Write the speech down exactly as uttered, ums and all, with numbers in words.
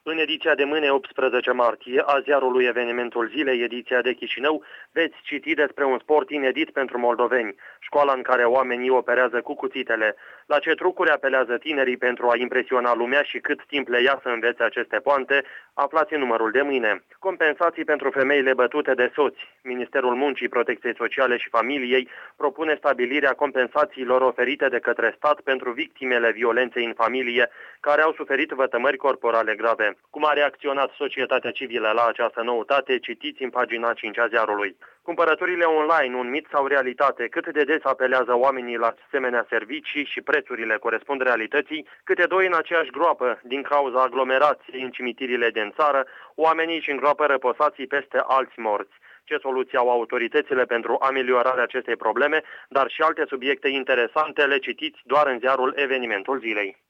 În ediția de mâine, optsprezece martie, a ziarului Evenimentul Zilei, ediția de Chișinău, veți citi despre un sport inedit pentru moldoveni, școala în care oamenii operează cu cuțitele, la ce trucuri apelează tinerii pentru a impresiona lumea și cât timp le ia să învețe aceste poante, aflați în numărul de mâine. Compensații pentru femeile bătute de soți. Ministerul Muncii, Protecției Sociale și Familiei propune stabilirea compensațiilor oferite de către stat pentru victimele violenței în familie, care au suferit vătămări corporale grave. Cum a reacționat societatea civilă la această noutate, citiți în pagina cinci a ziarului. Cumpărăturile online, un mit sau realitate, cât de des apelează oamenii la asemenea servicii și prețurile corespund realității, câte doi în aceeași groapă, din cauza aglomerației în cimitirile din țară, oamenii își îngroapă răposații peste alți morți. Ce soluții au autoritățile pentru ameliorarea acestei probleme, dar și alte subiecte interesante le citiți doar în ziarul Evenimentul Zilei.